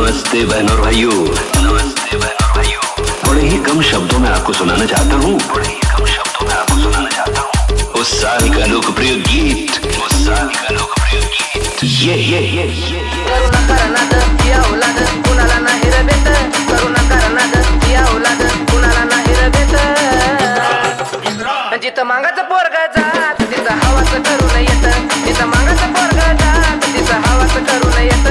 नमस्ते बहनों और भाइयों, नमस्ते बहनों और भाइयों। बड़े ही कम शब्दों में आपको सुनाना चाहता हूँ, बड़े ही कम शब्दों में आपको सुनाना चाहता हूँ उस साल का लोकप्रिय गीत, उस साल का लोकप्रिय गीत। ये करुणा करनाद या औलाद कुणाला नाही रे बेत, करुणा करनाद या औलाद कुणाला नाही रे बेत। जिथं मागाचं पोरगा जात तिथं हवाच करून येत, जिथं मागाचं पोरगा जात तिथं हवाच करून येत।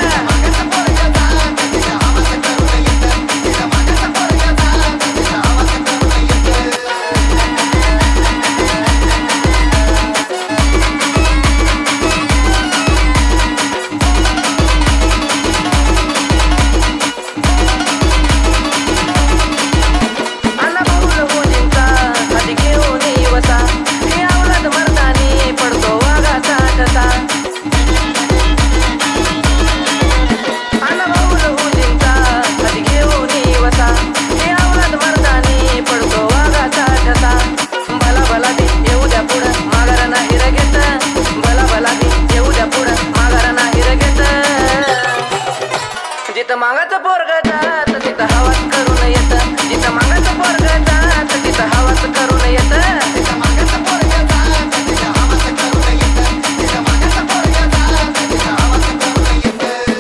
जिथं मागाचं पोरगा जात तिथं हवाच करून येत, जिथं मागाचं पोरगा जात तिथं हवाच करून येत। जिथं मागाचं पोरगा जात तिथं हवाच करून येत, जिथं मागाचं पोरगा जात तिथं हवाच करून येत।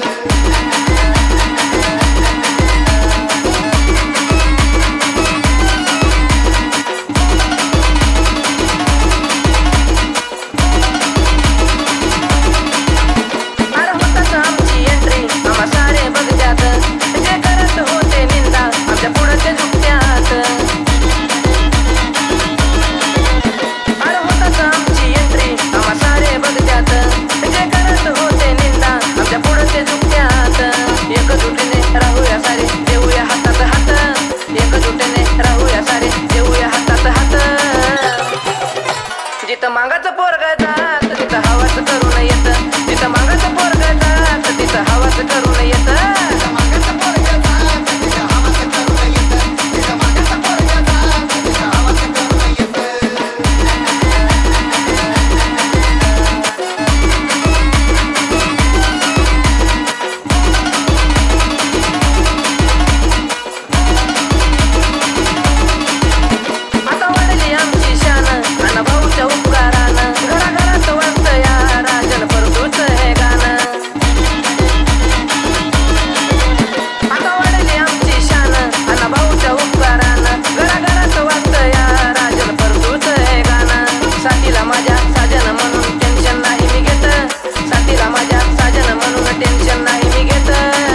अरे होताच आमची एंट्री आम्हा सारे बघत्यात, जे करत होते निंदा आमच्या पुढं ते झुकत्यात। अरे होताच आमची एंट्री आम्हा सारे बघत्यात, जे करत होते निंदा आमच्या पुढं ते झुकत्यात। एकजुटीने राहूया सारे देऊया हातात हात, एकजुटीने राहूया सारे देऊया हातात हात। जिथं मागाचं पोरगा जात तिथं हवाच करून येत, जिथं मागाचं पोरगा जात तिथं हवाच करून येत। जिथं मागाचं पोरगा जात तिथं हवाच करून येत, जिथं मागाचं पोरगा जात तिथं हवाच करून येत। आता वाढली आमची शान अन भाऊच्या उपकारानं, घराघरात वाजतं या राजन परतूच हे गाणं। आता वाढली आमची शान अन भाऊच्या उपकारानं, घराघरात वाजतं या राजन परतूच हे गाणं। साथीला माझ्या साजन म्हणून टेन्शन नाही मी घेत, साथीला माझ्या साजन म्हणून टेन्शन नाही मी घेत।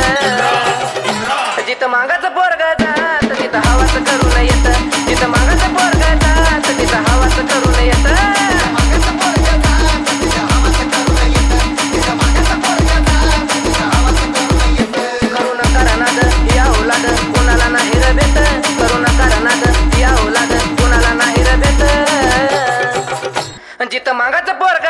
जिथं मागाचं पोरगा जात तिथं हवाच करून येत, जिथं मागाचं पोरगा जात तिथं हवाच करून येत। मागाचं पोरगा जात तिथं हवाच करून येत, जिथं मागाचं पोरगा जात तिथं हवाच करून येत। करुणा करनाद या औलाद कुणाला नाही रे बेत, करुणा करनाद या औलाद कुणाला नाही रे बेत। जिथं मागाचं पोरगा